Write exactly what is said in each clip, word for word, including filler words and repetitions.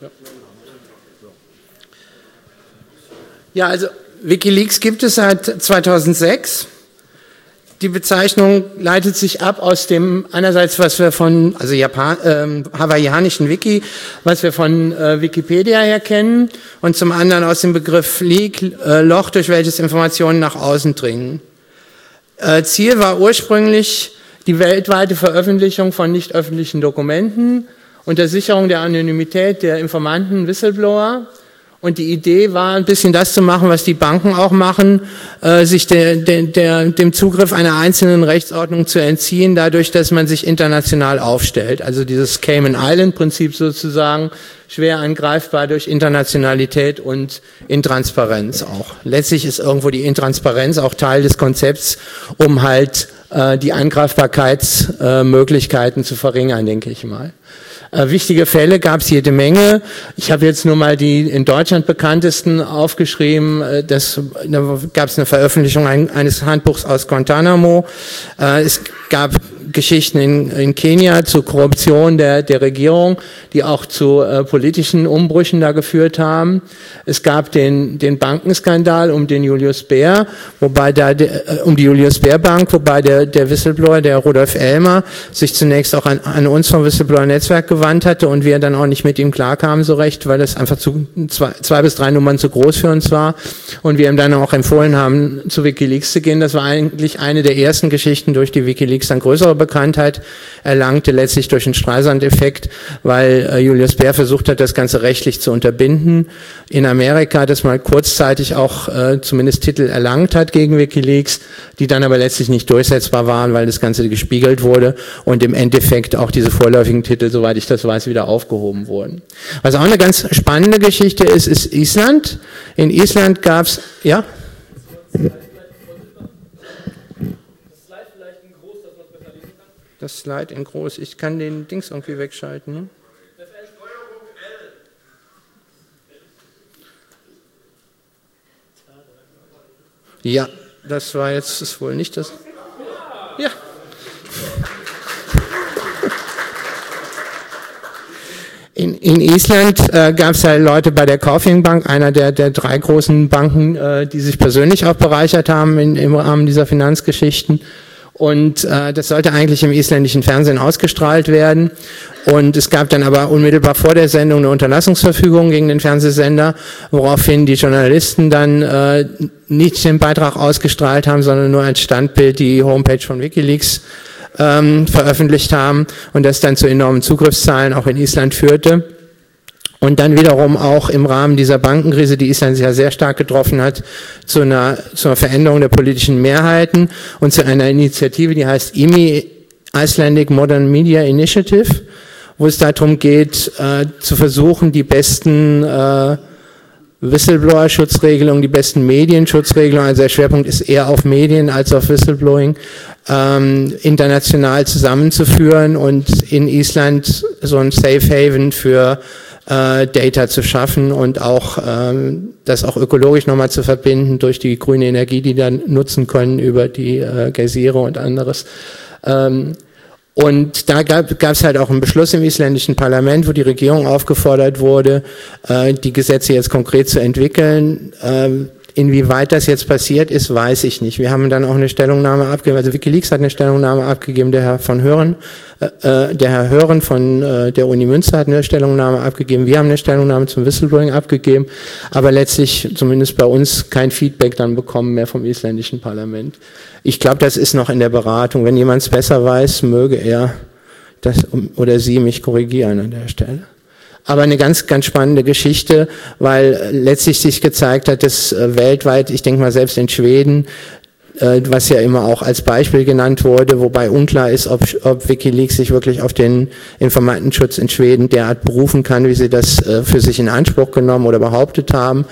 Ja, also WikiLeaks gibt es seit zweitausendsechs. Die Bezeichnung leitet sich ab aus dem einerseits, was wir von, also Japan, äh, hawaiianischen Wiki, was wir von äh, Wikipedia her kennen, und zum anderen aus dem Begriff Leak, äh, Loch, durch welches Informationen nach außen dringen. Äh, Ziel war ursprünglich die weltweite Veröffentlichung von nicht öffentlichen Dokumenten unter Sicherung der Anonymität der Informanten, Whistleblower. Und die Idee war, ein bisschen das zu machen, was die Banken auch machen, äh, sich der, der, der, dem Zugriff einer einzelnen Rechtsordnung zu entziehen, dadurch, dass man sich international aufstellt. Also dieses Cayman Island-Prinzip sozusagen, schwer angreifbar durch Internationalität und Intransparenz auch. Letztlich ist irgendwo die Intransparenz auch Teil des Konzepts, um halt äh, die Angreifbarkeitsmöglichkeiten äh, zu verringern, denke ich mal. Äh, wichtige Fälle gab es jede Menge. Ich habe jetzt nur mal die in Deutschland bekanntesten aufgeschrieben. Äh, das, da gab es eine Veröffentlichung ein, eines Handbuchs aus Guantanamo. Äh, es gab Geschichten in, in Kenia zur Korruption der, der Regierung, die auch zu äh, politischen Umbrüchen da geführt haben. Es gab den, den Bankenskandal um den Julius Baer, wobei da de, äh, um die Julius Baer Bank, wobei der, der Whistleblower, der Rudolf Elmer, sich zunächst auch an, an uns vom Whistleblower-Netzwerk gewandt hatte und wir dann auch nicht mit ihm klarkamen so recht, weil das einfach zu zwei, zwei bis drei Nummern zu groß für uns war und wir ihm dann auch empfohlen haben, zu WikiLeaks zu gehen. Das war eigentlich eine der ersten Geschichten, durch die WikiLeaks dann größere Bekanntheit erlangte, letztlich durch den Streisand-Effekt, weil äh, Julius Baer versucht hat, das Ganze rechtlich zu unterbinden. In Amerika das mal kurzzeitig auch äh, zumindest Titel erlangt hat gegen WikiLeaks, die dann aber letztlich nicht durchsetzbar waren, weil das Ganze gespiegelt wurde und im Endeffekt auch diese vorläufigen Titel, soweit ich das weiß, wieder aufgehoben wurden. Was auch eine ganz spannende Geschichte ist, ist Island. In Island gab es, ja? Das Slide in groß. Ich kann den Dings irgendwie wegschalten. Ne? Ja, das war jetzt, das ist wohl nicht das. Ja. In, in Island äh, gab es ja Leute bei der Kaupthing Bank, einer der, der drei großen Banken, äh, die sich persönlich auch bereichert haben in, im Rahmen dieser Finanzgeschichten. Und äh, das sollte eigentlich im isländischen Fernsehen ausgestrahlt werden. Und es gab dann aber unmittelbar vor der Sendung eine Unterlassungsverfügung gegen den Fernsehsender, woraufhin die Journalisten dann äh, nicht den Beitrag ausgestrahlt haben, sondern nur ein Standbild, die Homepage von WikiLeaks ähm, veröffentlicht haben und das dann zu enormen Zugriffszahlen auch in Island führte. Und dann wiederum auch im Rahmen dieser Bankenkrise, die Island ja sehr stark getroffen hat, zu einer, zu einer Veränderung der politischen Mehrheiten und zu einer Initiative, die heißt I M I, Icelandic Modern Media Initiative, wo es darum geht, äh, zu versuchen, die besten äh, Whistleblower-Schutzregelungen, die besten Medienschutzregelungen, also der Schwerpunkt ist eher auf Medien als auf Whistleblowing, ähm, international zusammenzuführen und in Island so ein Safe Haven für äh, Data zu schaffen und auch ähm, das auch ökologisch nochmal zu verbinden durch die grüne Energie, die dann nutzen können über die äh, Geysire und anderes. Ähm, Und da gab es halt auch einen Beschluss im isländischen Parlament, wo die Regierung aufgefordert wurde, äh, die Gesetze jetzt konkret zu entwickeln. Ähm, inwieweit das jetzt passiert ist, weiß ich nicht. Wir haben dann auch eine Stellungnahme abgegeben, also WikiLeaks hat eine Stellungnahme abgegeben, der Herr von Hören, äh, der Herr Hören von äh, der Uni Münster hat eine Stellungnahme abgegeben, wir haben eine Stellungnahme zum Whistleblowing abgegeben, aber letztlich zumindest bei uns kein Feedback dann bekommen mehr vom isländischen Parlament. Ich glaube, das ist noch in der Beratung. Wenn jemand es besser weiß, möge er das oder sie mich korrigieren an der Stelle. Aber eine ganz, ganz spannende Geschichte, weil letztlich sich gezeigt hat, dass äh, weltweit, ich denke mal selbst in Schweden, äh, was ja immer auch als Beispiel genannt wurde, wobei unklar ist, ob, ob WikiLeaks sich wirklich auf den Informantenschutz in Schweden derart berufen kann, wie sie das äh, für sich in Anspruch genommen oder behauptet haben.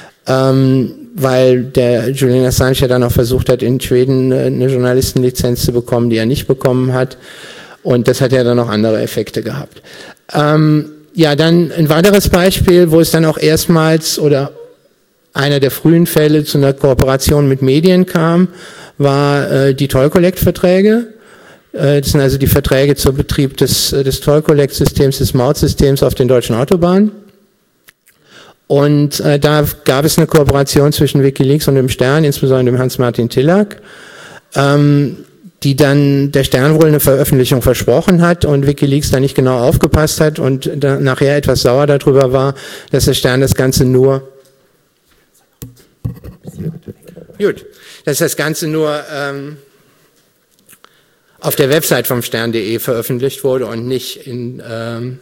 Ähm, weil der Julian Assange ja dann auch versucht hat, in Schweden eine Journalistenlizenz zu bekommen, die er nicht bekommen hat. Und das hat ja dann auch andere Effekte gehabt. Ähm, ja, dann ein weiteres Beispiel, wo es dann auch erstmals oder einer der frühen Fälle zu einer Kooperation mit Medien kam, war äh, die Toll-Collect-Verträge. Äh, das sind also die Verträge zum Betrieb des, des Toll-Collect-Systems, des Mautsystems auf den deutschen Autobahnen. Und äh, da gab es eine Kooperation zwischen WikiLeaks und dem Stern, insbesondere dem Hans-Martin Tillack, ähm, die dann der Stern wohl eine Veröffentlichung versprochen hat und WikiLeaks da nicht genau aufgepasst hat und da nachher etwas sauer darüber war, dass der Stern das Ganze nur gut, dass das Ganze nur ähm, auf der Website vom Stern punkt de veröffentlicht wurde und nicht in ähm,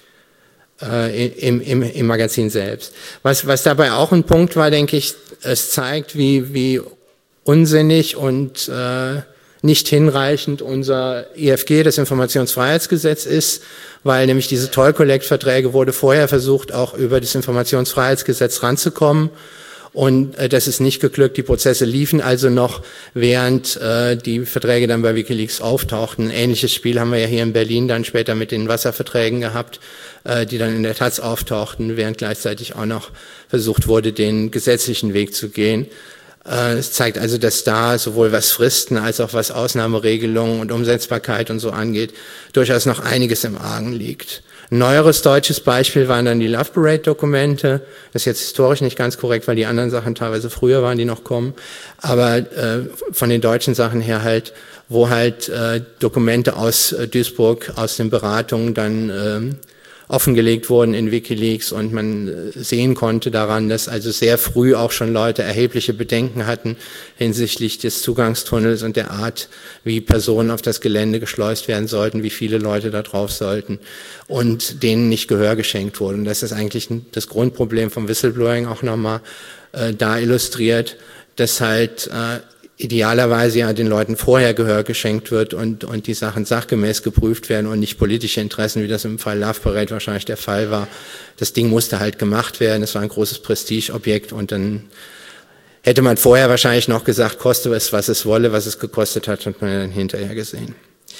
äh, im, im, im Magazin selbst. Was, was dabei auch ein Punkt war, denke ich, es zeigt, wie, wie unsinnig und äh, nicht hinreichend unser I F G, das Informationsfreiheitsgesetz, ist, weil nämlich diese Toll-Collect-Verträge wurde vorher versucht, auch über das Informationsfreiheitsgesetz ranzukommen. Und äh, das ist nicht geglückt. Die Prozesse liefen also noch, während äh, die Verträge dann bei WikiLeaks auftauchten. Ein ähnliches Spiel haben wir ja hier in Berlin dann später mit den Wasserverträgen gehabt, äh, die dann in der Taz auftauchten, während gleichzeitig auch noch versucht wurde, den gesetzlichen Weg zu gehen. Äh, es zeigt also, dass da sowohl was Fristen als auch was Ausnahmeregelungen und Umsetzbarkeit und so angeht, durchaus noch einiges im Argen liegt. Ein neueres deutsches Beispiel waren dann die Love Parade-Dokumente. Das ist jetzt historisch nicht ganz korrekt, weil die anderen Sachen teilweise früher waren, die noch kommen. Aber äh, von den deutschen Sachen her halt, wo halt äh, Dokumente aus äh, Duisburg, aus den Beratungen dann äh, offengelegt wurden in WikiLeaks und man äh, sehen konnte daran, dass also sehr früh auch schon Leute erhebliche Bedenken hatten hinsichtlich des Zugangstunnels und der Art, wie Personen auf das Gelände geschleust werden sollten, wie viele Leute da drauf sollten und denen nicht Gehör geschenkt wurde. Und das ist eigentlich das Grundproblem vom Whistleblowing auch nochmal äh, da illustriert, dass halt äh, idealerweise ja den Leuten vorher Gehör geschenkt wird und, und die Sachen sachgemäß geprüft werden und nicht politische Interessen, wie das im Fall Love Parade wahrscheinlich der Fall war. Das Ding musste halt gemacht werden, es war ein großes Prestigeobjekt und dann hätte man vorher wahrscheinlich noch gesagt, koste es, was es wolle, was es gekostet hat, hat man dann hinterher gesehen.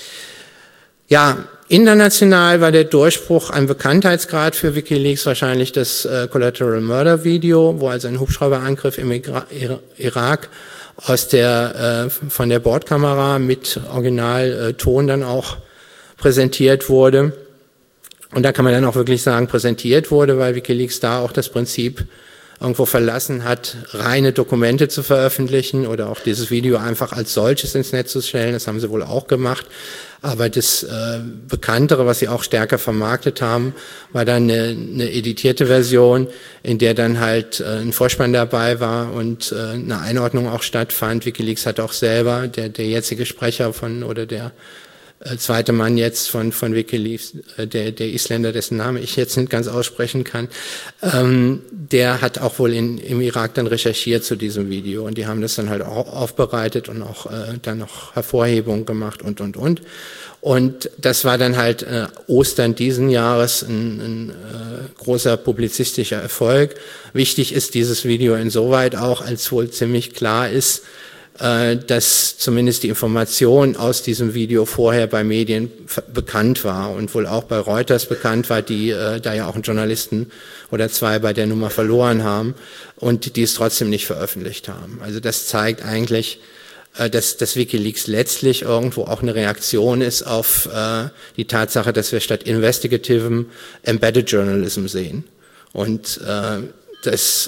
Ja, international war der Durchbruch ein Bekanntheitsgrad für WikiLeaks wahrscheinlich das äh, Collateral Murder Video, wo also ein Hubschrauberangriff im Igra- Irak aus der äh, von der Bordkamera mit Originalton äh, dann auch präsentiert wurde. Und da kann man dann auch wirklich sagen, präsentiert wurde, weil WikiLeaks da auch das Prinzip irgendwo verlassen hat, reine Dokumente zu veröffentlichen oder auch dieses Video einfach als solches ins Netz zu stellen. Das haben sie wohl auch gemacht. Aber das äh, Bekanntere, was sie auch stärker vermarktet haben, war dann eine, eine editierte Version, in der dann halt äh, ein Vorspann dabei war und äh, eine Einordnung auch stattfand. WikiLeaks hat auch selber, der, der jetzige Sprecher von, oder der äh, zweite Mann jetzt von, von WikiLeaks, äh, der, der Isländer, dessen Name ich jetzt nicht ganz aussprechen kann, ähm, der hat auch wohl in, im Irak dann recherchiert zu diesem Video und die haben das dann halt auch aufbereitet und auch äh, dann noch Hervorhebungen gemacht und, und, und. Und das war dann halt äh, Ostern diesen Jahres ein, ein äh, großer publizistischer Erfolg. Wichtig ist dieses Video insoweit auch, als wohl ziemlich klar ist, äh, dass zumindest die Information aus diesem Video vorher bei Medien bekannt war und wohl auch bei Reuters bekannt war, die äh, da ja auch einen Journalisten oder zwei bei der Nummer verloren haben und die es trotzdem nicht veröffentlicht haben. Also das zeigt eigentlich, dass, dass WikiLeaks letztlich irgendwo auch eine Reaktion ist auf äh, die Tatsache, dass wir statt investigativem Embedded Journalism sehen. Und äh, dass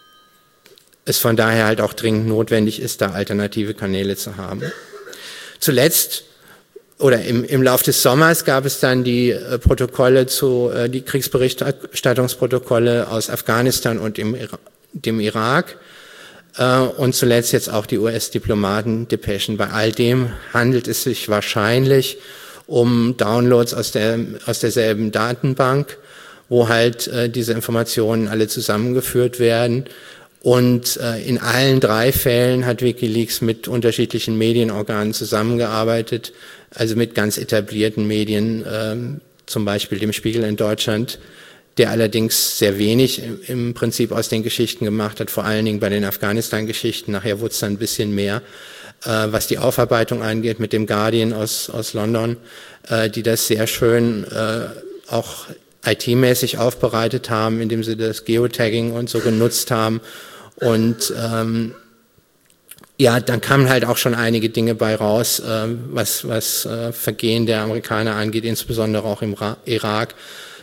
es von daher halt auch dringend notwendig ist, da alternative Kanäle zu haben. Zuletzt oder im, im Lauf des Sommers gab es dann die äh, Protokolle zu, äh, die Kriegsberichterstattungsprotokolle aus Afghanistan und im, dem Irak. Und zuletzt jetzt auch die U S-Diplomaten-Depeschen. Bei all dem handelt es sich wahrscheinlich um Downloads aus der aus derselben Datenbank, wo halt äh, diese Informationen alle zusammengeführt werden. Und äh, in allen drei Fällen hat WikiLeaks mit unterschiedlichen Medienorganen zusammengearbeitet, also mit ganz etablierten Medien, äh, zum Beispiel dem Spiegel in Deutschland, der allerdings sehr wenig im Prinzip aus den Geschichten gemacht hat, vor allen Dingen bei den Afghanistan-Geschichten. Nachher wurde es dann ein bisschen mehr, äh, was die Aufarbeitung angeht, mit dem Guardian aus, aus London, äh, die das sehr schön äh, auch I T-mäßig aufbereitet haben, indem sie das Geotagging und so genutzt haben. Und ähm, ja, dann kamen halt auch schon einige Dinge bei raus, äh, was, was äh, Vergehen der Amerikaner angeht, insbesondere auch im Ra- Irak.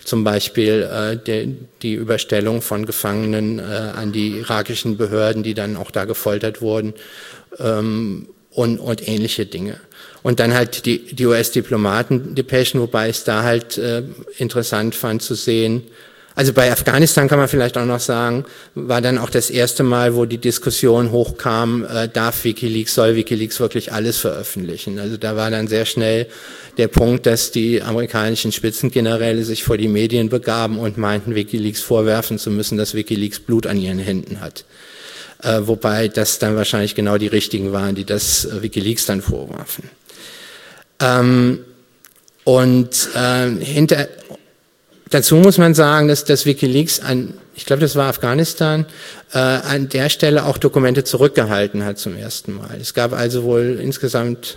zum Beispiel äh, de, die Überstellung von Gefangenen äh, an die irakischen Behörden, die dann auch da gefoltert wurden, ähm, und, und ähnliche Dinge. Und dann halt die, die U S-Diplomaten-Depeschen, wobei ich es da halt äh, interessant fand zu sehen. Also bei Afghanistan kann man vielleicht auch noch sagen, war dann auch das erste Mal, wo die Diskussion hochkam, äh, darf WikiLeaks, soll WikiLeaks wirklich alles veröffentlichen? Also da war dann sehr schnell der Punkt, dass die amerikanischen Spitzengeneräle sich vor die Medien begaben und meinten, WikiLeaks vorwerfen zu müssen, dass WikiLeaks Blut an ihren Händen hat. Äh, wobei das dann wahrscheinlich genau die richtigen waren, die das äh, WikiLeaks dann vorwarfen. Ähm, und äh, hinter, dazu muss man sagen, dass das WikiLeaks an, ich glaube, das war Afghanistan, äh, an der Stelle auch Dokumente zurückgehalten hat zum ersten Mal. Es gab also wohl insgesamt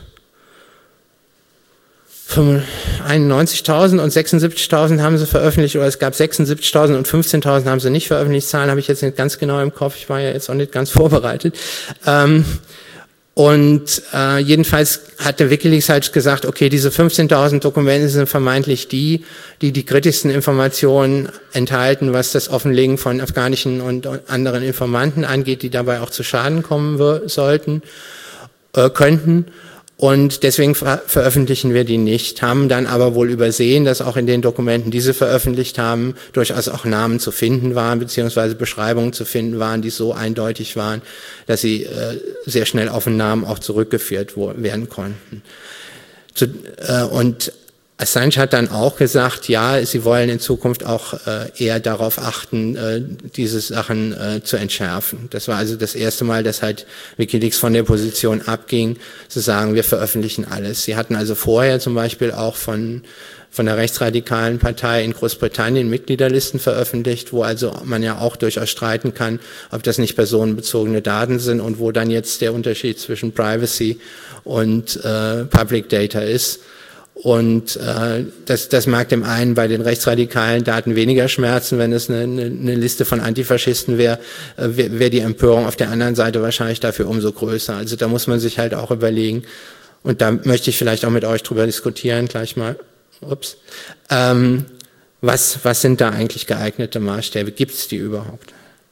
einundneunzigtausend und sechsundsiebzigtausend haben sie veröffentlicht, oder es gab sechsundsiebzigtausend und fünfzehntausend haben sie nicht veröffentlicht. Zahlen habe ich jetzt nicht ganz genau im Kopf, ich war ja jetzt auch nicht ganz vorbereitet. Ähm, Und äh, jedenfalls hatte WikiLeaks halt gesagt, okay, diese fünfzehntausend Dokumente sind vermeintlich die, die die kritischsten Informationen enthalten, was das Offenlegen von afghanischen und anderen Informanten angeht, die dabei auch zu Schaden kommen sollten, äh, könnten. Und deswegen ver veröffentlichen wir die nicht, haben dann aber wohl übersehen, dass auch in den Dokumenten, die sie veröffentlicht haben, durchaus auch Namen zu finden waren, beziehungsweise Beschreibungen zu finden waren, die so eindeutig waren, dass sie äh, sehr schnell auf den Namen auch zurückgeführt werden konnten. Zu, äh, und Assange hat dann auch gesagt, ja, sie wollen in Zukunft auch äh, eher darauf achten, äh, diese Sachen äh, zu entschärfen. Das war also das erste Mal, dass halt WikiLeaks von der Position abging, zu sagen, wir veröffentlichen alles. Sie hatten also vorher zum Beispiel auch von von der rechtsradikalen Partei in Großbritannien Mitgliederlisten veröffentlicht, wo also man ja auch durchaus streiten kann, ob das nicht personenbezogene Daten sind und wo dann jetzt der Unterschied zwischen Privacy und äh, Public Data ist. Und äh, das, das mag dem einen bei den rechtsradikalen Daten weniger schmerzen, wenn es eine, eine, eine Liste von Antifaschisten wäre, äh, wäre wär die Empörung auf der anderen Seite wahrscheinlich dafür umso größer. Also da muss man sich halt auch überlegen, und da möchte ich vielleicht auch mit euch drüber diskutieren, gleich mal, ups, ähm, was, was sind da eigentlich geeignete Maßstäbe? Gibt es die überhaupt?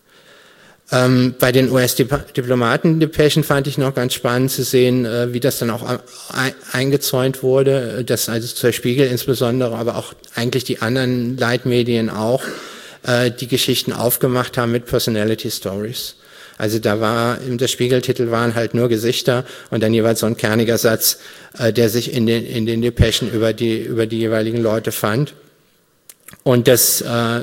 Ähm, bei den U S-Diplomaten-Depeschen fand ich noch ganz spannend zu sehen, äh, wie das dann auch ein, eingezäunt wurde, dass also der Spiegel insbesondere, aber auch eigentlich die anderen Leitmedien auch, äh, die Geschichten aufgemacht haben mit Personality Stories. Also da war, der Spiegeltitel waren halt nur Gesichter und dann jeweils so ein kerniger Satz, äh, der sich in den, in den Depeschen über die, über die jeweiligen Leute fand. Und das, äh,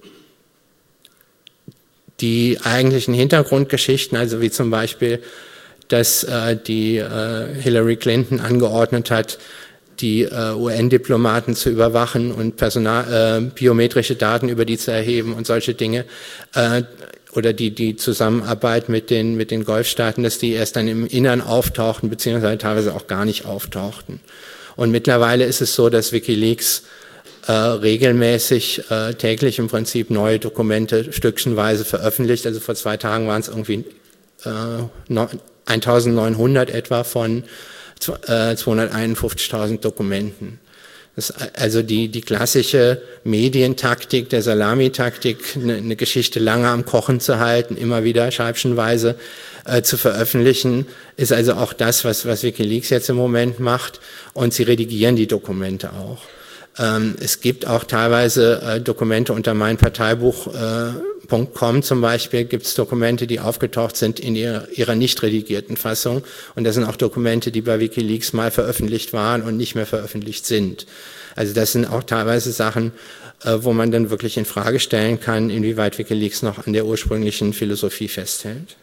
die eigentlichen Hintergrundgeschichten, also wie zum Beispiel, dass äh, die äh, Hillary Clinton angeordnet hat, die äh, U N-Diplomaten zu überwachen und Personal, äh, biometrische Daten über die zu erheben und solche Dinge, äh, oder die die Zusammenarbeit mit den mit den Golfstaaten, dass die erst dann im Innern auftauchten, beziehungsweise teilweise auch gar nicht auftauchten. Und mittlerweile ist es so, dass WikiLeaks Äh, regelmäßig äh, täglich im Prinzip neue Dokumente stückchenweise veröffentlicht. Also vor zwei Tagen waren es irgendwie äh, eintausendneunhundert etwa von äh, zweihunderteinundfünfzigtausend Dokumenten. Das ist also die, die klassische Medientaktik, der Salamitaktik, eine, eine Geschichte lange am Kochen zu halten, immer wieder scheibchenweise äh, zu veröffentlichen, ist also auch das, was, was WikiLeaks jetzt im Moment macht. Und sie redigieren die Dokumente auch. Ähm, es gibt auch teilweise äh, Dokumente unter meinparteibuch punkt com äh, zum Beispiel, gibt es Dokumente, die aufgetaucht sind in ihrer, ihrer nicht redigierten Fassung. Und das sind auch Dokumente, die bei WikiLeaks mal veröffentlicht waren und nicht mehr veröffentlicht sind. Also das sind auch teilweise Sachen, äh, wo man dann wirklich in Frage stellen kann, inwieweit WikiLeaks noch an der ursprünglichen Philosophie festhält.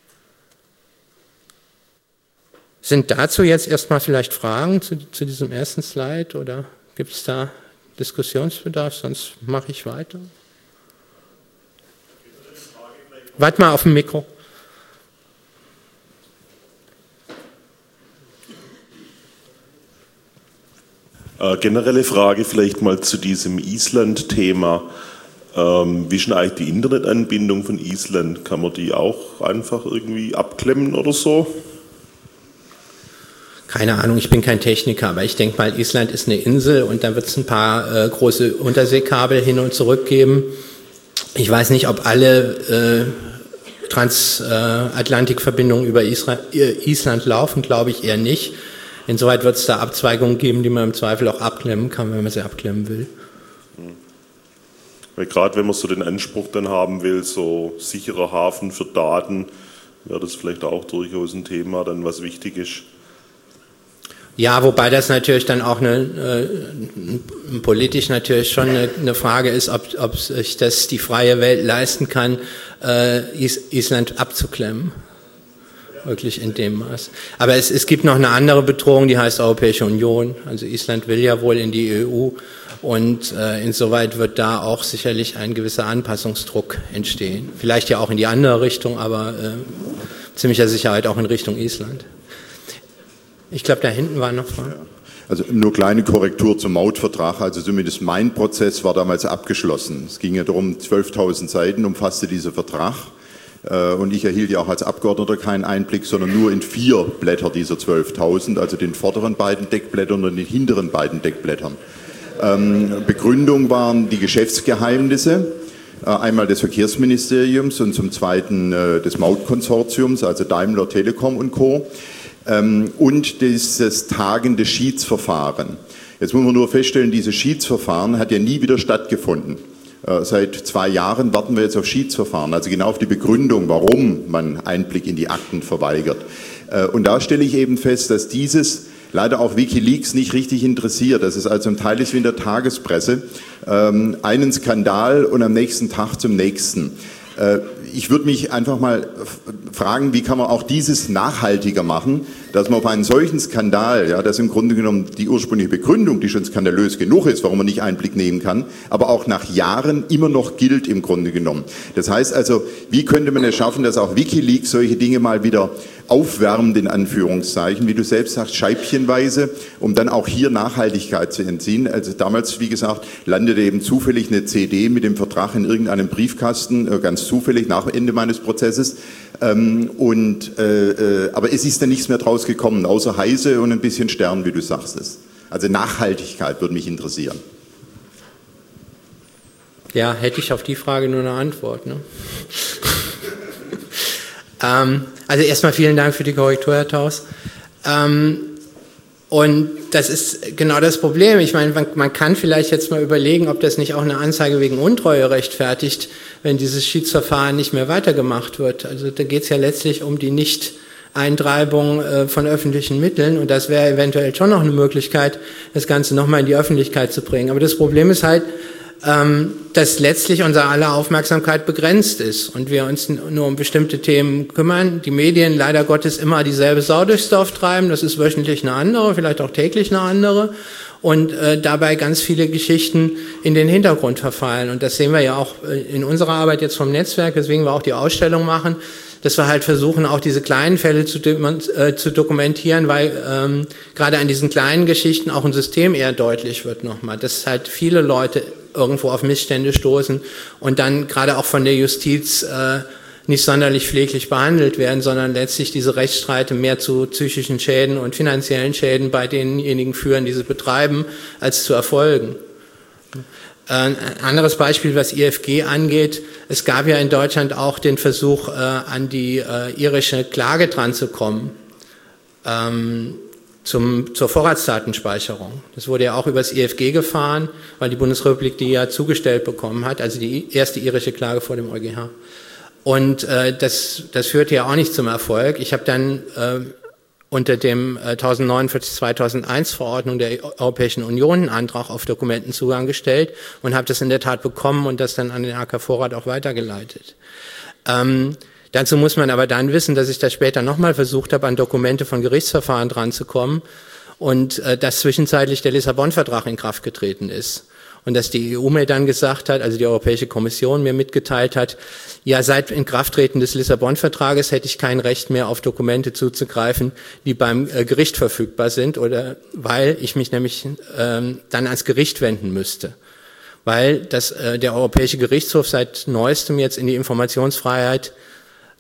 Sind dazu jetzt erstmal vielleicht Fragen zu, zu diesem ersten Slide oder gibt es da Diskussionsbedarf? Sonst mache ich weiter. Warte mal auf dem Mikro. Äh, generelle Frage vielleicht mal zu diesem Island-Thema. Ähm, wie ist denn eigentlich die Internetanbindung von Island? Kann man die auch einfach irgendwie abklemmen oder so? Keine Ahnung, ich bin kein Techniker, aber ich denke mal, Island ist eine Insel und da wird es ein paar äh, große Unterseekabel hin und zurück geben. Ich weiß nicht, ob alle äh, Transatlantikverbindungen über Isra- Island laufen, glaube ich eher nicht. Insoweit wird es da Abzweigungen geben, die man im Zweifel auch abklemmen kann, wenn man sie abklemmen will. Weil gerade wenn man so den Anspruch dann haben will, so sicherer Hafen für Daten, wäre das vielleicht auch durchaus ein Thema, dann was wichtig ist. Ja, wobei das natürlich dann auch eine, äh, politisch natürlich schon eine, eine Frage ist, ob, ob sich das die freie Welt leisten kann, äh, Is- Island abzuklemmen. Wirklich in dem Maß. Aber es, es gibt noch eine andere Bedrohung, die heißt Europäische Union. Also Island will ja wohl in die E U und äh, insoweit wird da auch sicherlich ein gewisser Anpassungsdruck entstehen. Vielleicht ja auch in die andere Richtung, aber äh, ziemlicher Sicherheit auch in Richtung Island. Ich glaube, da hinten war noch Fragen. Ja. Also nur kleine Korrektur zum Mautvertrag. Also zumindest mein Prozess war damals abgeschlossen. Es ging ja darum, zwölftausend Seiten umfasste dieser Vertrag. Und ich erhielt ja auch als Abgeordneter keinen Einblick, sondern nur in vier Blätter dieser zwölftausend, also den vorderen beiden Deckblättern und den hinteren beiden Deckblättern. Begründung waren die Geschäftsgeheimnisse, einmal des Verkehrsministeriums und zum zweiten des Mautkonsortiums, also Daimler, Telekom und Co. und dieses tagende Schiedsverfahren. Jetzt muss man nur feststellen, dieses Schiedsverfahren hat ja nie wieder stattgefunden. Seit zwei Jahren warten wir jetzt auf Schiedsverfahren, also genau auf die Begründung, warum man Einblick in die Akten verweigert. Und da stelle ich eben fest, dass dieses leider auch WikiLeaks nicht richtig interessiert. Das ist also ein Teil ist wie in der Tagespresse, einen Skandal und am nächsten Tag zum nächsten. Ich würde mich einfach mal fragen, wie kann man auch dieses nachhaltiger machen, dass man auf einen solchen Skandal, ja, das im Grunde genommen die ursprüngliche Begründung, die schon skandalös genug ist, warum man nicht Einblick nehmen kann, aber auch nach Jahren immer noch gilt im Grunde genommen. Das heißt also, wie könnte man es schaffen, dass auch WikiLeaks solche Dinge mal wieder aufwärmt, in Anführungszeichen, wie du selbst sagst, scheibchenweise, um dann auch hier Nachhaltigkeit zu entziehen. Also damals, wie gesagt, landete eben zufällig eine C D mit dem Vertrag in irgendeinem Briefkasten, ganz zufällig nach Ende meines Prozesses. Und, äh, aber es ist dann nichts mehr draus gekommen, außer Heise und ein bisschen Stern, wie du sagst es. Also Nachhaltigkeit würde mich interessieren. Ja, hätte ich auf die Frage nur eine Antwort, ne? ähm, also erstmal vielen Dank für die Korrektur, Herr Taus. Ähm, und das ist genau das Problem. Ich meine, man, man kann vielleicht jetzt mal überlegen, ob das nicht auch eine Anzeige wegen Untreue rechtfertigt, wenn dieses Schiedsverfahren nicht mehr weitergemacht wird. Also da geht es ja letztlich um die Nicht-Eintreibung äh, von öffentlichen Mitteln und das wäre eventuell schon noch eine Möglichkeit, das Ganze nochmal in die Öffentlichkeit zu bringen. Aber das Problem ist halt, ähm, dass letztlich unser aller Aufmerksamkeit begrenzt ist und wir uns nur um bestimmte Themen kümmern. Die Medien leider Gottes immer dieselbe Sau durchs Dorf treiben. Das ist wöchentlich eine andere, vielleicht auch täglich eine andere. Und äh, dabei ganz viele Geschichten in den Hintergrund verfallen. Und das sehen wir ja auch in unserer Arbeit jetzt vom Netzwerk, weswegen wir auch die Ausstellung machen, dass wir halt versuchen, auch diese kleinen Fälle zu, äh, zu dokumentieren, weil ähm, gerade an diesen kleinen Geschichten auch ein System eher deutlich wird nochmal, dass halt viele Leute irgendwo auf Missstände stoßen und dann gerade auch von der Justiz äh, nicht sonderlich pfleglich behandelt werden, sondern letztlich diese Rechtsstreite mehr zu psychischen Schäden und finanziellen Schäden bei denjenigen führen, die sie betreiben, als zu Erfolgen. Ein anderes Beispiel, was I F G angeht, es gab ja in Deutschland auch den Versuch, äh, an die äh, irische Klage dran zu kommen, ähm, zum, zur Vorratsdatenspeicherung. Das wurde ja auch übers I F G gefahren, weil die Bundesrepublik die ja zugestellt bekommen hat, also die erste irische Klage vor dem EuGH. Und äh, das, das führte ja auch nicht zum Erfolg. Ich habe dann äh, unter dem äh, tausendneunundvierzig zweitausendeins Verordnung der Europäischen Union einen Antrag auf Dokumentenzugang gestellt und habe das in der Tat bekommen und das dann an den A K Vorrat auch weitergeleitet. Ähm, dazu muss man aber dann wissen, dass ich da später nochmal versucht habe, an Dokumente von Gerichtsverfahren dran zu kommen und äh, dass zwischenzeitlich der Lissabon-Vertrag in Kraft getreten ist. Und dass die E U mir dann gesagt hat, also die Europäische Kommission mir mitgeteilt hat, ja, seit Inkrafttreten des Lissabon-Vertrages hätte ich kein Recht mehr auf Dokumente zuzugreifen, die beim äh, Gericht verfügbar sind, oder weil ich mich nämlich ähm, dann ans Gericht wenden müsste. Weil das, äh, der Europäische Gerichtshof seit neuestem jetzt in die Informationsfreiheit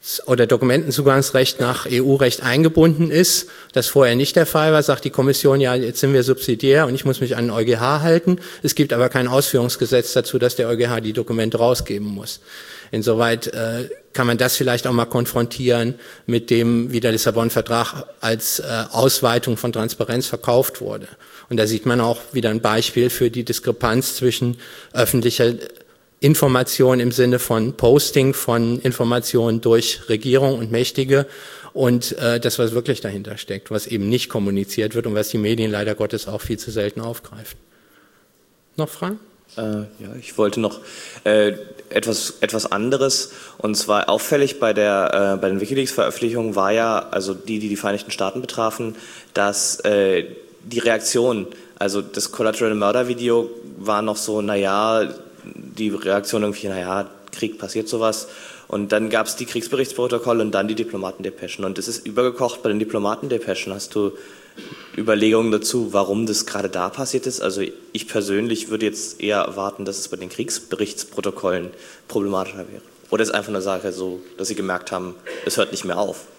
oder Dokumentenzugangsrecht nach E U-Recht eingebunden ist, das vorher nicht der Fall war, sagt die Kommission, ja, jetzt sind wir subsidiär und ich muss mich an den EuGH halten. Es gibt aber kein Ausführungsgesetz dazu, dass der EuGH die Dokumente rausgeben muss. Insoweit äh, kann man das vielleicht auch mal konfrontieren mit dem, wie der Lissabon-Vertrag als äh, Ausweitung von Transparenz verkauft wurde. Und da sieht man auch wieder ein Beispiel für die Diskrepanz zwischen öffentlicher Information im Sinne von Posting von Informationen durch Regierung und Mächtige und äh, das, was wirklich dahinter steckt, was eben nicht kommuniziert wird und was die Medien leider Gottes auch viel zu selten aufgreifen. Noch Fragen? Äh, ja, ich wollte noch äh, etwas etwas anderes, und zwar auffällig bei der äh, bei den WikiLeaks-Veröffentlichungen war ja, also die, die die Vereinigten Staaten betrafen, dass äh, die Reaktion, also das Collateral Murder Video war noch so, naja, die Reaktion irgendwie, naja, Krieg passiert sowas. Und dann gab es die Kriegsberichtsprotokolle und dann die Diplomatendepeschen. Und es ist übergekocht bei den Diplomatendepeschen. Hast du Überlegungen dazu, warum das gerade da passiert ist? Also ich persönlich würde jetzt eher erwarten, dass es bei den Kriegsberichtsprotokollen problematischer wäre. Oder ist einfach eine Sache so, dass sie gemerkt haben, es hört nicht mehr auf?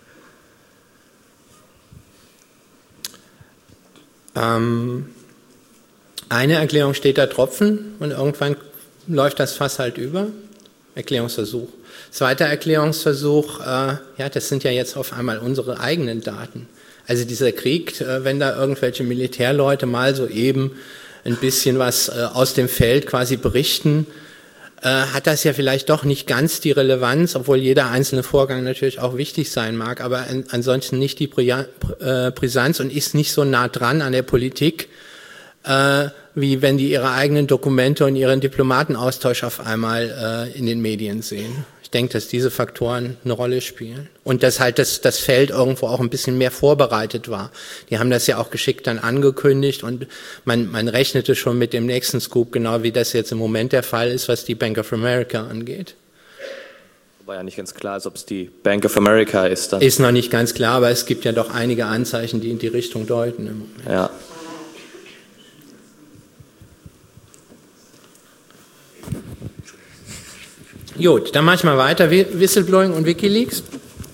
Ähm, eine Erklärung steht da Tropfen und irgendwann läuft das Fass halt über. Erklärungsversuch. Zweiter Erklärungsversuch, äh, ja, das sind ja jetzt auf einmal unsere eigenen Daten. Also dieser Krieg, äh, wenn da irgendwelche Militärleute mal so eben ein bisschen was äh, aus dem Feld quasi berichten, äh, hat das ja vielleicht doch nicht ganz die Relevanz, obwohl jeder einzelne Vorgang natürlich auch wichtig sein mag, aber an, ansonsten nicht die Bria- äh, Brisanz und ist nicht so nah dran an der Politik, äh, wie wenn die ihre eigenen Dokumente und ihren Diplomatenaustausch auf einmal äh, in den Medien sehen. Ich denke, dass diese Faktoren eine Rolle spielen. Und dass halt das, das Feld irgendwo auch ein bisschen mehr vorbereitet war. Die haben das ja auch geschickt dann angekündigt und man, man rechnete schon mit dem nächsten Scoop, genau wie das jetzt im Moment der Fall ist, was die Bank of America angeht. War ja nicht ganz klar, als ob es die Bank of America ist. Dann. Ist noch nicht ganz klar, aber es gibt ja doch einige Anzeichen, die in die Richtung deuten im Moment. Ja. Gut, dann mache ich mal weiter. Whistleblowing und WikiLeaks.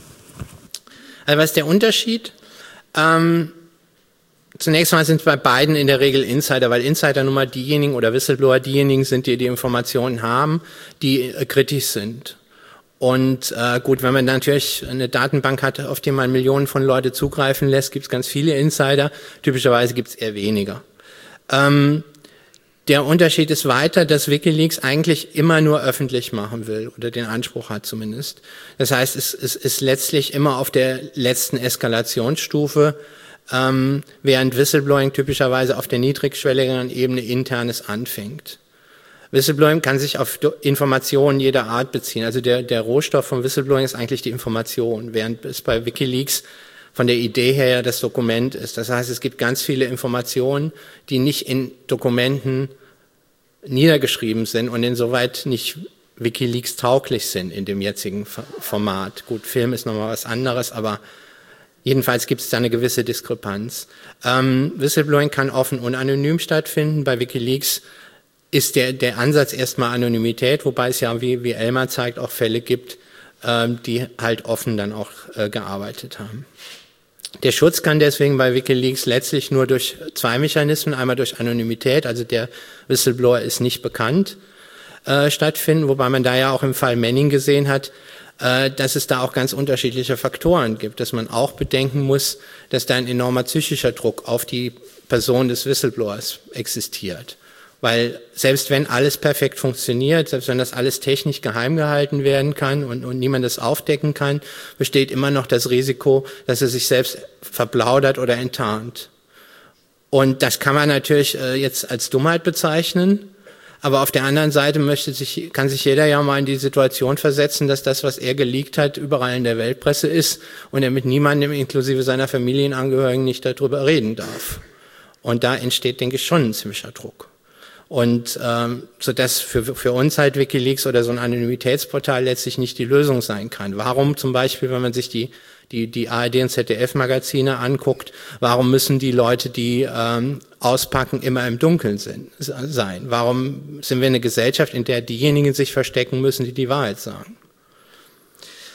Also was ist der Unterschied? Ähm, zunächst mal sind bei beiden in der Regel Insider, weil Insider nun mal diejenigen oder Whistleblower diejenigen sind, die die Informationen haben, die äh, kritisch sind. Und äh, gut, wenn man natürlich eine Datenbank hat, auf die man Millionen von Leuten zugreifen lässt, gibt es ganz viele Insider. Typischerweise gibt es eher weniger. Ähm, Der Unterschied ist weiter, dass WikiLeaks eigentlich immer nur öffentlich machen will oder den Anspruch hat zumindest. Das heißt, es, es ist letztlich immer auf der letzten Eskalationsstufe, ähm, während Whistleblowing typischerweise auf der niedrigschwelligeren Ebene internes anfängt. Whistleblowing kann sich auf Informationen jeder Art beziehen. Also der, der Rohstoff von Whistleblowing ist eigentlich die Information, während es bei WikiLeaks von der Idee her ja das Dokument ist. Das heißt, es gibt ganz viele Informationen, die nicht in Dokumenten niedergeschrieben sind und insoweit nicht WikiLeaks tauglich sind in dem jetzigen Format. Gut, Film ist nochmal was anderes, aber jedenfalls gibt es da eine gewisse Diskrepanz. Ähm, Whistleblowing kann offen und anonym stattfinden. Bei WikiLeaks ist der, der Ansatz erstmal Anonymität, wobei es ja, wie, wie Elmar zeigt, auch Fälle gibt, ähm, die halt offen dann auch äh, gearbeitet haben. Der Schutz kann deswegen bei WikiLeaks letztlich nur durch zwei Mechanismen, einmal durch Anonymität, also der Whistleblower ist nicht bekannt, äh, stattfinden, wobei man da ja auch im Fall Manning gesehen hat, äh, dass es da auch ganz unterschiedliche Faktoren gibt, dass man auch bedenken muss, dass da ein enormer psychischer Druck auf die Person des Whistleblowers existiert. Weil selbst wenn alles perfekt funktioniert, selbst wenn das alles technisch geheim gehalten werden kann und, und niemand das aufdecken kann, besteht immer noch das Risiko, dass er sich selbst verplaudert oder enttarnt. Und das kann man natürlich äh, jetzt als Dummheit bezeichnen, aber auf der anderen Seite möchte sich, kann sich jeder ja mal in die Situation versetzen, dass das, was er geleakt hat, überall in der Weltpresse ist und er mit niemandem, inklusive seiner Familienangehörigen, nicht darüber reden darf. Und da entsteht, denke ich, schon ein ziemlicher Druck. Und ähm, so dass für für uns halt WikiLeaks oder so ein Anonymitätsportal letztlich nicht die Lösung sein kann. Warum zum Beispiel, wenn man sich die die die A R D und Z D F-Magazine anguckt, warum müssen die Leute, die ähm, auspacken, immer im Dunkeln sind, sein? Warum sind wir eine Gesellschaft, in der diejenigen sich verstecken müssen, die die Wahrheit sagen?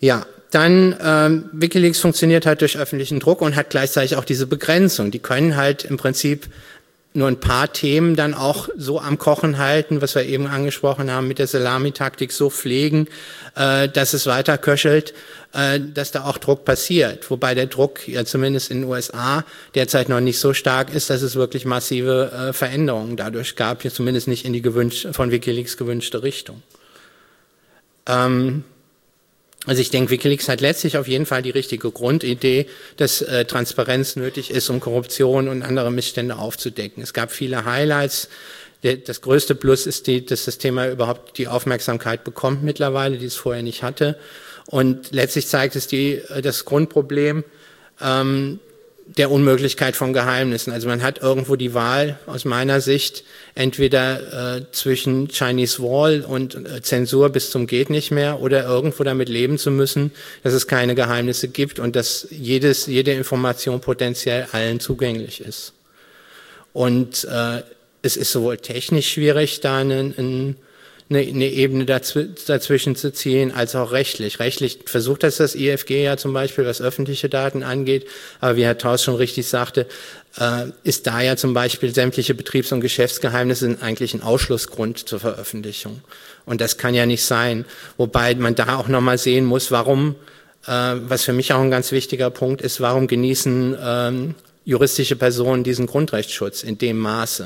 Ja, dann ähm, WikiLeaks funktioniert halt durch öffentlichen Druck und hat gleichzeitig auch diese Begrenzung. Die können halt im Prinzip nur ein paar Themen dann auch so am Kochen halten, was wir eben angesprochen haben, mit der Salamitaktik so pflegen, äh, dass es weiter köchelt, äh, dass da auch Druck passiert. Wobei der Druck ja zumindest in den U S A derzeit noch nicht so stark ist, dass es wirklich massive äh, Veränderungen dadurch gab, hier zumindest nicht in die gewünscht, von WikiLeaks gewünschte Richtung. Ähm, Also ich denke, WikiLeaks hat letztlich auf jeden Fall die richtige Grundidee, dass äh, Transparenz nötig ist, um Korruption und andere Missstände aufzudecken. Es gab viele Highlights. Der, das größte Plus ist, die, dass das Thema überhaupt die Aufmerksamkeit bekommt mittlerweile, die es vorher nicht hatte. Und letztlich zeigt es die, das Grundproblem ähm, der Unmöglichkeit von Geheimnissen. Also man hat irgendwo die Wahl, aus meiner Sicht, entweder äh, zwischen Chinese Wall und äh, Zensur bis zum geht nicht mehr oder irgendwo damit leben zu müssen, dass es keine Geheimnisse gibt und dass jedes, jede Information potenziell allen zugänglich ist. Und äh, es ist sowohl technisch schwierig, da einen, einen Eine, eine Ebene dazwischen zu ziehen, als auch rechtlich. Rechtlich versucht das das I F G ja zum Beispiel, was öffentliche Daten angeht, aber wie Herr Taus schon richtig sagte, äh, ist da ja zum Beispiel sämtliche Betriebs- und Geschäftsgeheimnisse sind eigentlich ein Ausschlussgrund zur Veröffentlichung. Und das kann ja nicht sein. Wobei man da auch nochmal sehen muss, warum, äh, was für mich auch ein ganz wichtiger Punkt ist, warum genießen ähm, juristische Personen diesen Grundrechtsschutz in dem Maße?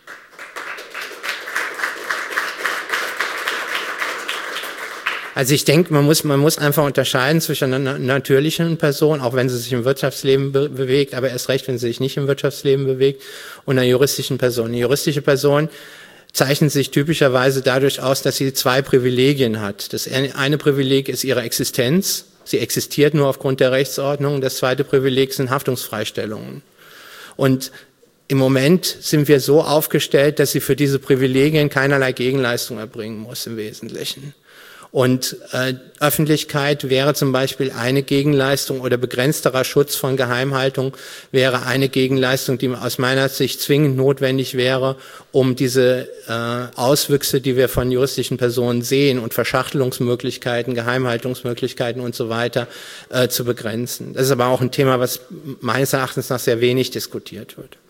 Also ich denke, man muss, man muss einfach unterscheiden zwischen einer natürlichen Person, auch wenn sie sich im Wirtschaftsleben be bewegt, aber erst recht, wenn sie sich nicht im Wirtschaftsleben bewegt, und einer juristischen Person. Eine juristische Person zeichnet sich typischerweise dadurch aus, dass sie zwei Privilegien hat. Das eine Privileg ist ihre Existenz. Sie existiert nur aufgrund der Rechtsordnung. Das zweite Privileg sind Haftungsfreistellungen. Und im Moment sind wir so aufgestellt, dass sie für diese Privilegien keinerlei Gegenleistung erbringen muss im Wesentlichen. Und äh, Öffentlichkeit wäre zum Beispiel eine Gegenleistung oder begrenzterer Schutz von Geheimhaltung wäre eine Gegenleistung, die aus meiner Sicht zwingend notwendig wäre, um diese äh, Auswüchse, die wir von juristischen Personen sehen und Verschachtelungsmöglichkeiten, Geheimhaltungsmöglichkeiten und so weiter äh, zu begrenzen. Das ist aber auch ein Thema, was meines Erachtens nach sehr wenig diskutiert wird.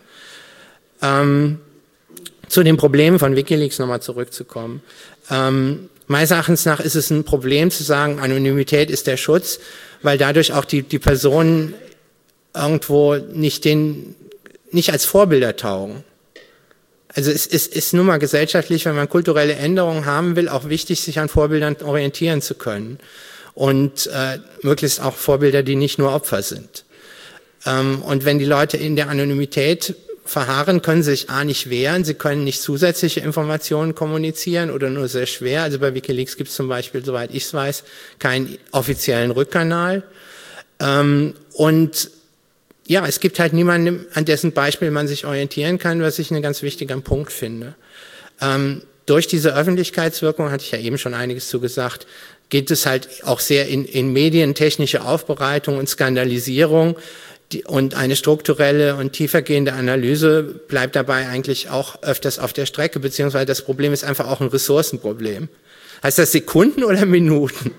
Ähm, zu den Problemen von WikiLeaks nochmal zurückzukommen. Ähm, Meines Erachtens nach ist es ein Problem zu sagen, Anonymität ist der Schutz, weil dadurch auch die, die Personen irgendwo nicht den, nicht als Vorbilder taugen. Also es ist, ist nun mal gesellschaftlich, wenn man kulturelle Änderungen haben will, auch wichtig, sich an Vorbildern orientieren zu können. Und äh, möglichst auch Vorbilder, die nicht nur Opfer sind. Ähm, und wenn die Leute in der Anonymität verharren, können sie sich A nicht wehren, sie können nicht zusätzliche Informationen kommunizieren oder nur sehr schwer. Also bei WikiLeaks gibt es zum Beispiel, soweit ich es weiß, keinen offiziellen Rückkanal. Ähm, und ja, es gibt halt niemanden, an dessen Beispiel man sich orientieren kann, was ich einen ganz wichtigen Punkt finde. Ähm, durch diese Öffentlichkeitswirkung, hatte ich ja eben schon einiges zu gesagt, geht es halt auch sehr in, in medientechnische Aufbereitung und Skandalisierung. Die, und eine strukturelle und tiefergehende Analyse bleibt dabei eigentlich auch öfters auf der Strecke, beziehungsweise das Problem ist einfach auch ein Ressourcenproblem. Heißt das Sekunden oder Minuten?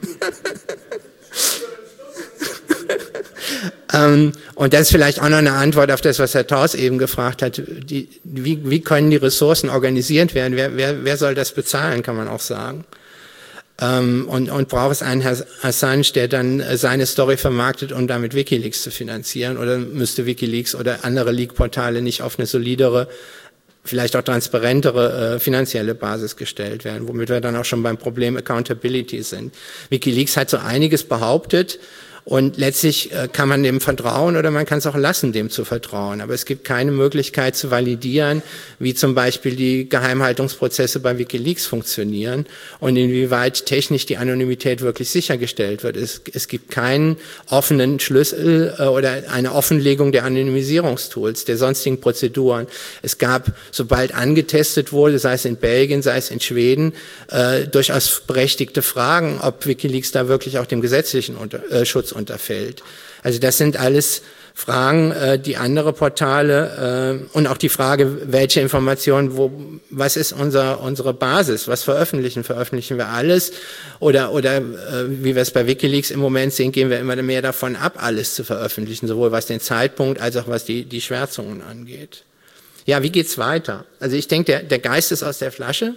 ähm, und das ist vielleicht auch noch eine Antwort auf das, was Herr Taus eben gefragt hat. Die, wie, wie können die Ressourcen organisiert werden? Wer, wer, wer soll das bezahlen, kann man auch sagen. Ähm, und, und braucht es einen Assange, der dann äh, seine Story vermarktet, um damit WikiLeaks zu finanzieren? Oder müsste WikiLeaks oder andere Leak-Portale nicht auf eine solidere, vielleicht auch transparentere äh, finanzielle Basis gestellt werden, womit wir dann auch schon beim Problem Accountability sind? WikiLeaks hat so einiges behauptet, und letztlich äh, kann man dem vertrauen oder man kann es auch lassen, dem zu vertrauen. Aber es gibt keine Möglichkeit zu validieren, wie zum Beispiel die Geheimhaltungsprozesse bei WikiLeaks funktionieren und inwieweit technisch die Anonymität wirklich sichergestellt wird. Es, es gibt keinen offenen Schlüssel äh, oder eine Offenlegung der Anonymisierungstools, der sonstigen Prozeduren. Es gab, sobald angetestet wurde, sei es in Belgien, sei es in Schweden, äh, durchaus berechtigte Fragen, ob WikiLeaks da wirklich auch dem gesetzlichen unter, äh, Schutz unterfällt. Also das sind alles Fragen, äh, die andere Portale äh, und auch die Frage, welche Informationen, wo, was ist unser, unsere Basis, was veröffentlichen, veröffentlichen wir alles oder, oder äh, wie wir es bei WikiLeaks im Moment sehen, gehen wir immer mehr davon ab, alles zu veröffentlichen, sowohl was den Zeitpunkt als auch was die, die Schwärzungen angeht. Ja, wie geht's weiter? Also ich denke, der, der Geist ist aus der Flasche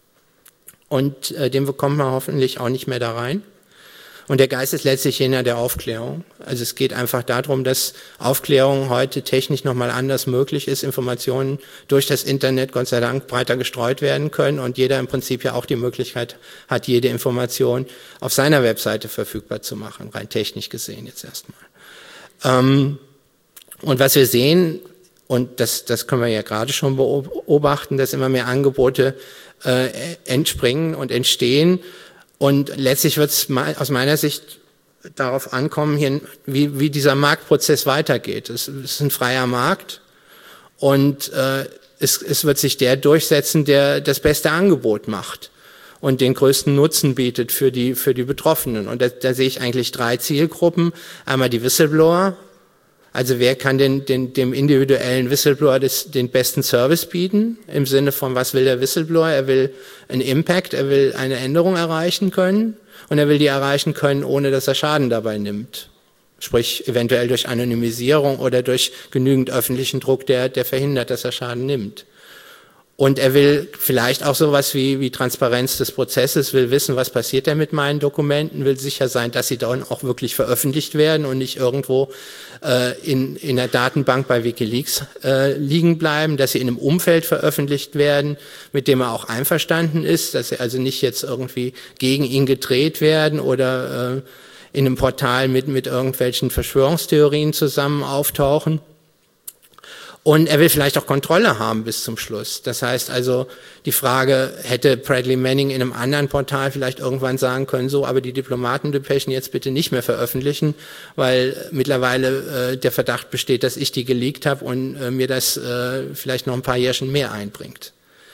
und äh, den bekommt man hoffentlich auch nicht mehr da rein. Und der Geist ist letztlich jener der Aufklärung. Also es geht einfach darum, dass Aufklärung heute technisch nochmal anders möglich ist, Informationen durch das Internet Gott sei Dank breiter gestreut werden können und jeder im Prinzip ja auch die Möglichkeit hat, jede Information auf seiner Webseite verfügbar zu machen, rein technisch gesehen jetzt erstmal. Ähm, und was wir sehen, und das, das können wir ja gerade schon beobachten, dass immer mehr Angebote äh, entspringen und entstehen. Und letztlich wird es aus meiner Sicht darauf ankommen, hier, wie, wie dieser Marktprozess weitergeht. Es ist ein freier Markt und äh, es, es wird sich der durchsetzen, der das beste Angebot macht und den größten Nutzen bietet für die, für die Betroffenen. Und da, da sehe ich eigentlich drei Zielgruppen. Einmal die Whistleblower. Also wer kann den, den, dem individuellen Whistleblower des, den besten Service bieten, im Sinne von, was will der Whistleblower? Er will einen Impact, er will eine Änderung erreichen können und er will die erreichen können, ohne dass er Schaden dabei nimmt. Sprich, eventuell durch Anonymisierung oder durch genügend öffentlichen Druck, der, der verhindert, dass er Schaden nimmt. Und er will vielleicht auch sowas wie, wie Transparenz des Prozesses, will wissen, was passiert denn mit meinen Dokumenten, will sicher sein, dass sie dann auch wirklich veröffentlicht werden und nicht irgendwo äh, in, in der Datenbank bei WikiLeaks äh, liegen bleiben, dass sie in einem Umfeld veröffentlicht werden, mit dem er auch einverstanden ist, dass sie also nicht jetzt irgendwie gegen ihn gedreht werden oder äh, in einem Portal mit, mit irgendwelchen Verschwörungstheorien zusammen auftauchen. Und er will vielleicht auch Kontrolle haben bis zum Schluss. Das heißt also, die Frage, hätte Bradley Manning in einem anderen Portal vielleicht irgendwann sagen können, so, aber die Diplomatendepeschen jetzt bitte nicht mehr veröffentlichen, weil mittlerweile äh, der Verdacht besteht, dass ich die geleakt habe und äh, mir das äh, vielleicht noch ein paar Jährchen mehr einbringt.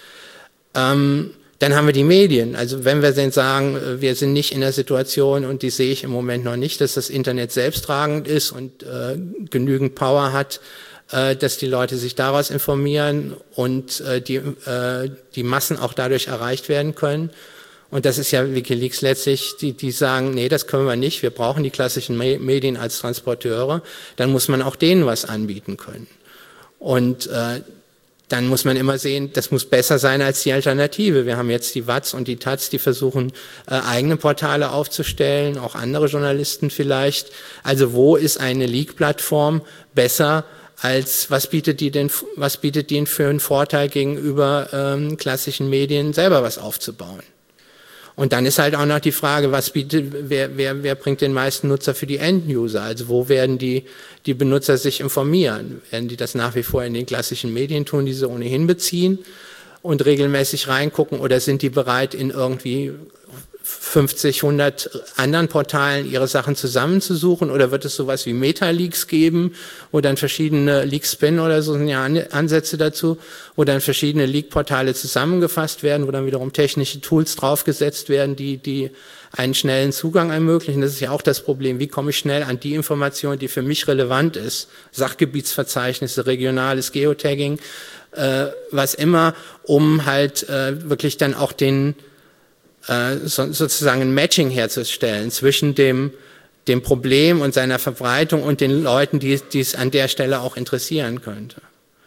Ähm, Dann haben wir die Medien. Also wenn wir denn sagen, wir sind nicht in der Situation, und die sehe ich im Moment noch nicht, dass das Internet selbsttragend ist und äh, genügend Power hat, äh, dass die Leute sich daraus informieren und äh, die, äh, die Massen auch dadurch erreicht werden können. Und das ist ja WikiLeaks letztlich, die, die sagen, nee, das können wir nicht, wir brauchen die klassischen Medien als Transporteure, dann muss man auch denen was anbieten können. Und äh, dann muss man immer sehen, das muss besser sein als die Alternative. Wir haben jetzt die W A Z und die Taz, die versuchen, äh, eigene Portale aufzustellen, auch andere Journalisten vielleicht. Also wo ist eine Leak-Plattform besser als, was bietet die denn, was bietet die denn für einen Vorteil gegenüber ähm, klassischen Medien, selber was aufzubauen? Und dann ist halt auch noch die Frage, was bietet, wer, wer, wer bringt den meisten Nutzer für die End-User? Also wo werden die, die Benutzer sich informieren? Werden die das nach wie vor in den klassischen Medien tun, die sie ohnehin beziehen und regelmäßig reingucken? Oder sind die bereit, in irgendwie fünfzig, hundert anderen Portalen ihre Sachen zusammenzusuchen? Oder wird es sowas wie Meta-Leaks geben, wo dann verschiedene Leak-Spin oder so sind ja Ansätze dazu, wo dann verschiedene Leak-Portale zusammengefasst werden, wo dann wiederum technische Tools draufgesetzt werden, die, die einen schnellen Zugang ermöglichen. Das ist ja auch das Problem. Wie komme ich schnell an die Information, die für mich relevant ist? Sachgebietsverzeichnisse, regionales Geotagging, äh, was immer, um halt äh, wirklich dann auch den So, sozusagen ein Matching herzustellen zwischen dem, dem Problem und seiner Verbreitung und den Leuten, die, die es an der Stelle auch interessieren könnte.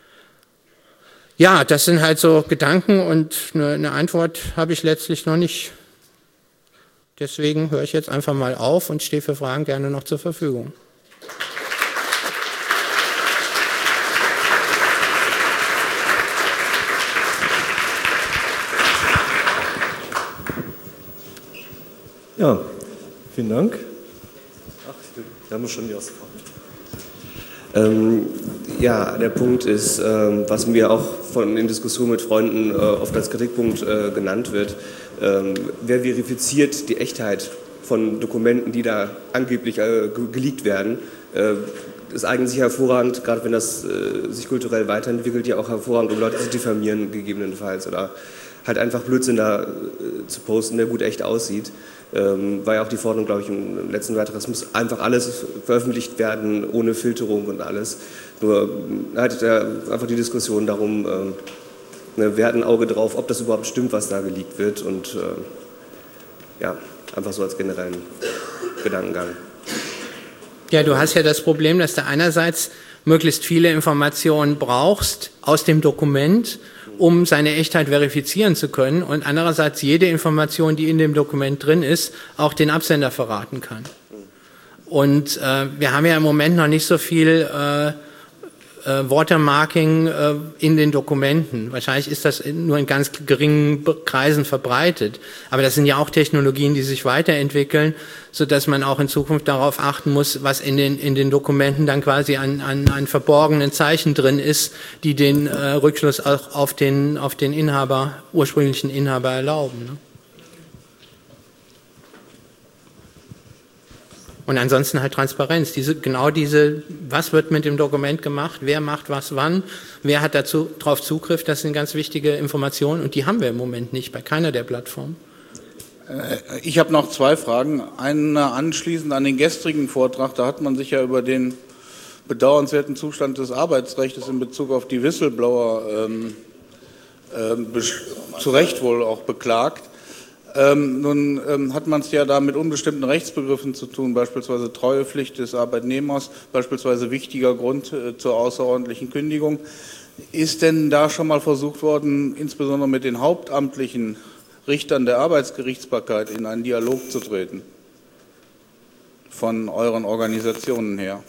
Ja, das sind halt so Gedanken und eine, eine Antwort habe ich letztlich noch nicht. Deswegen höre ich jetzt einfach mal auf und stehe für Fragen gerne noch zur Verfügung. Ja, vielen Dank. Ach, wir haben schon die erste Frage. Ähm, ja, der Punkt ist, ähm, was mir auch von in Diskussionen mit Freunden äh, oft als Kritikpunkt äh, genannt wird, ähm, wer verifiziert die Echtheit von Dokumenten, die da angeblich äh, geleakt werden. Äh, das eignet sich hervorragend, gerade wenn das äh, sich kulturell weiterentwickelt, ja auch hervorragend, um Leute zu diffamieren gegebenenfalls oder halt einfach Blödsinn da äh, zu posten, der gut echt aussieht. Ähm, war ja auch die Forderung, glaube ich, im letzten Beitrag, es muss einfach alles veröffentlicht werden, ohne Filterung und alles. Nur halt äh, einfach die Diskussion darum, äh, ne, wer hat ein Auge drauf, ob das überhaupt stimmt, was da geleakt wird und äh, ja, einfach so als generellen Gedankengang. Ja, du hast ja das Problem, dass du einerseits möglichst viele Informationen brauchst aus dem Dokument, um seine Echtheit verifizieren zu können, und andererseits jede Information, die in dem Dokument drin ist, auch den Absender verraten kann. Und äh, wir haben ja im Moment noch nicht so viel äh, äh, Watermarking äh, in den Dokumenten. Wahrscheinlich ist das nur in ganz geringen Kreisen verbreitet. Aber das sind ja auch Technologien, die sich weiterentwickeln, sodass man auch in Zukunft darauf achten muss, was in den, in den Dokumenten dann quasi an, an, an verborgenen Zeichen drin ist, die den äh, Rückschluss auch auf den, auf den Inhaber, ursprünglichen Inhaber erlauben. Ne? Und ansonsten halt Transparenz. Diese, genau diese, was wird mit dem Dokument gemacht, wer macht was wann, wer hat dazu drauf Zugriff, das sind ganz wichtige Informationen und die haben wir im Moment nicht bei keiner der Plattformen. Ich habe noch zwei Fragen. Eine anschließend an den gestrigen Vortrag, da hat man sich ja über den bedauernswerten Zustand des Arbeitsrechts in Bezug auf die Whistleblower ähm, äh, zu Recht wohl auch beklagt. Ähm, nun ähm, hat man es ja da mit unbestimmten Rechtsbegriffen zu tun, beispielsweise Treuepflicht des Arbeitnehmers, beispielsweise wichtiger Grund äh, zur außerordentlichen Kündigung. Ist denn da schon mal versucht worden, insbesondere mit den hauptamtlichen Richtern der Arbeitsgerichtsbarkeit in einen Dialog zu treten, von euren Organisationen her?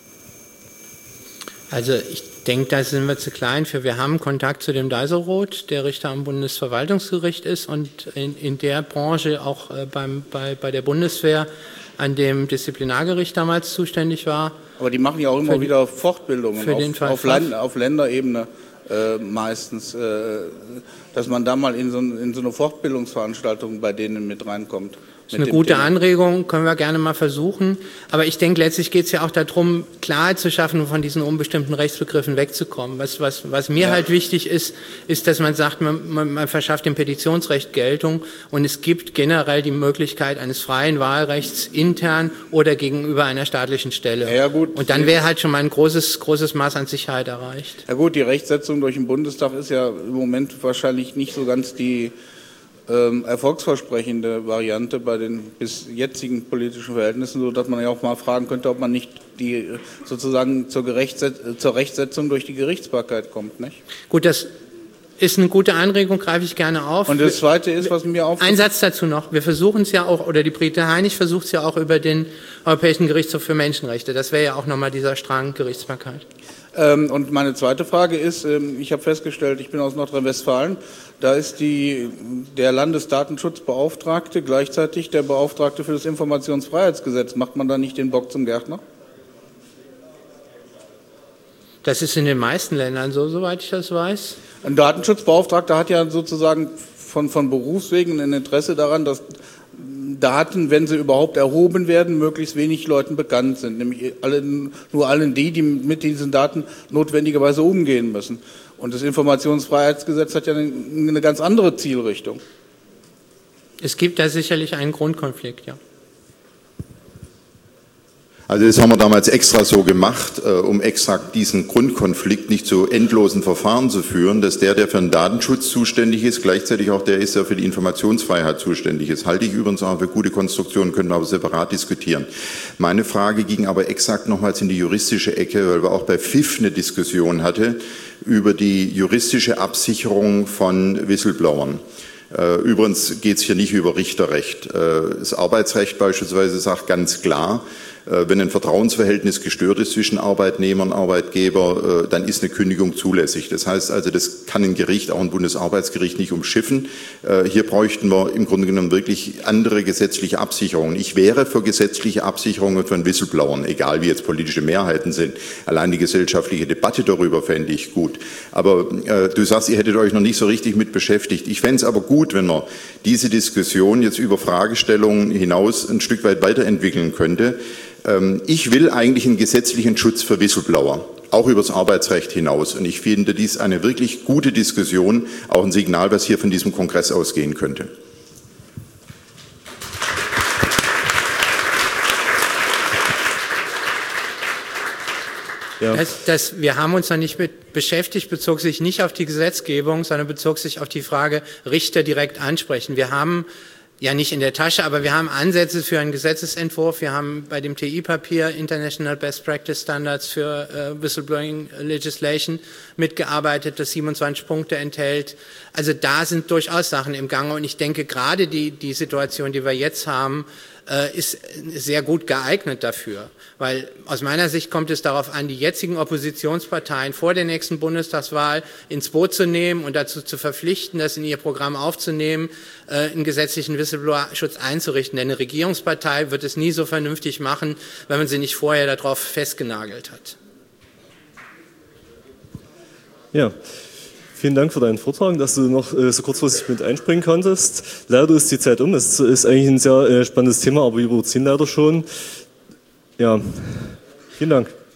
Also ich denke, da sind wir zu klein für. Wir haben Kontakt zu dem Deiselroth, der Richter am Bundesverwaltungsgericht ist und in, in der Branche auch äh, beim, bei, bei der Bundeswehr an dem Disziplinargericht damals zuständig war. Aber die machen ja auch immer für, wieder Fortbildungen für auf, den Fall auf, Land, auf Länderebene äh, meistens, äh, dass man da mal in so, in so eine Fortbildungsveranstaltung bei denen mit reinkommt. Das ist eine gute Thema. Anregung, können wir gerne mal versuchen. Aber ich denke, letztlich geht es ja auch darum, Klarheit zu schaffen, von diesen unbestimmten Rechtsbegriffen wegzukommen. Was, was, was mir ja. halt wichtig ist, ist, dass man sagt, man, man, man verschafft dem Petitionsrecht Geltung und es gibt generell die Möglichkeit eines freien Wahlrechts intern oder gegenüber einer staatlichen Stelle. Ja, gut. Und dann wäre halt schon mal ein großes, großes Maß an Sicherheit erreicht. Ja gut, die Rechtsetzung durch den Bundestag ist ja im Moment wahrscheinlich nicht so ganz die Ähm, erfolgsversprechende Variante bei den bis jetzigen politischen Verhältnissen, so dass man ja auch mal fragen könnte, ob man nicht die sozusagen zur, zur Rechtsetzung durch die Gerichtsbarkeit kommt, nicht? Gut, das ist eine gute Anregung, greife ich gerne auf. Und das Zweite ist, was mir auch... Ein Satz dazu noch. Wir versuchen es ja auch, oder die Brigitte Heinig versucht es ja auch über den Europäischen Gerichtshof für Menschenrechte. Das wäre ja auch nochmal dieser Strang Gerichtsbarkeit. Ähm, und meine zweite Frage ist, ähm, ich habe festgestellt, ich bin aus Nordrhein-Westfalen, da ist die, der Landesdatenschutzbeauftragte gleichzeitig der Beauftragte für das Informationsfreiheitsgesetz. Macht man da nicht den Bock zum Gärtner? Das ist in den meisten Ländern so, soweit ich das weiß. Ein Datenschutzbeauftragter hat ja sozusagen von, von Berufswegen ein Interesse daran, dass Daten, wenn sie überhaupt erhoben werden, möglichst wenig Leuten bekannt sind. Nämlich alle, nur allen die, die mit diesen Daten notwendigerweise umgehen müssen. Und das Informationsfreiheitsgesetz hat ja eine, eine ganz andere Zielrichtung. Es gibt da sicherlich einen Grundkonflikt, ja. Also das haben wir damals extra so gemacht, äh, um exakt diesen Grundkonflikt nicht zu endlosen Verfahren zu führen, dass der, der für den Datenschutz zuständig ist, gleichzeitig auch der ist, der für die Informationsfreiheit zuständig ist. Halte ich übrigens auch für gute Konstruktionen, können wir aber separat diskutieren. Meine Frage ging aber exakt nochmals in die juristische Ecke, weil wir auch bei F I F eine Diskussion hatten über die juristische Absicherung von Whistleblowern. Übrigens geht es hier nicht über Richterrecht. Das Arbeitsrecht beispielsweise sagt ganz klar, wenn ein Vertrauensverhältnis gestört ist zwischen Arbeitnehmer und Arbeitgeber, dann ist eine Kündigung zulässig. Das heißt also, das kann ein Gericht, auch ein Bundesarbeitsgericht, nicht umschiffen. Hier bräuchten wir im Grunde genommen wirklich andere gesetzliche Absicherungen. Ich wäre für gesetzliche Absicherungen von Whistleblowern, egal wie jetzt politische Mehrheiten sind. Allein die gesellschaftliche Debatte darüber fände ich gut. Aber äh, du sagst, ihr hättet euch noch nicht so richtig mit beschäftigt. Ich fände es aber gut, wenn man diese Diskussion jetzt über Fragestellungen hinaus ein Stück weit weiterentwickeln könnte. Ich will eigentlich einen gesetzlichen Schutz für Whistleblower. auch über das Arbeitsrecht hinaus. Und ich finde dies eine wirklich gute Diskussion, auch ein Signal, was hier von diesem Kongress ausgehen könnte. Ja. Das, das, wir haben uns noch nicht mit beschäftigt, bezog sich nicht auf die Gesetzgebung, sondern bezog sich auf die Frage, Richter direkt ansprechen. Wir haben ja nicht in der Tasche, aber wir haben Ansätze für einen Gesetzesentwurf. Wir haben bei dem T I-Papier International Best Practice Standards für äh, Whistleblowing Legislation mitgearbeitet, das siebenundzwanzig Punkte enthält. Also da sind durchaus Sachen im Gange und ich denke, gerade die, die Situation, die wir jetzt haben, äh, ist sehr gut geeignet dafür. Weil aus meiner Sicht kommt es darauf an, die jetzigen Oppositionsparteien vor der nächsten Bundestagswahl ins Boot zu nehmen und dazu zu verpflichten, das in ihr Programm aufzunehmen, äh, einen gesetzlichen Whistleblower-Schutz einzurichten. Denn eine Regierungspartei wird es nie so vernünftig machen, wenn man sie nicht vorher darauf festgenagelt hat. Ja. Vielen Dank für deinen Vortrag, dass du noch äh, so kurzfristig mit einspringen konntest. Leider ist die Zeit um. Es ist eigentlich ein sehr äh, spannendes Thema, aber wir überziehen leider schon. Ja, vielen Dank.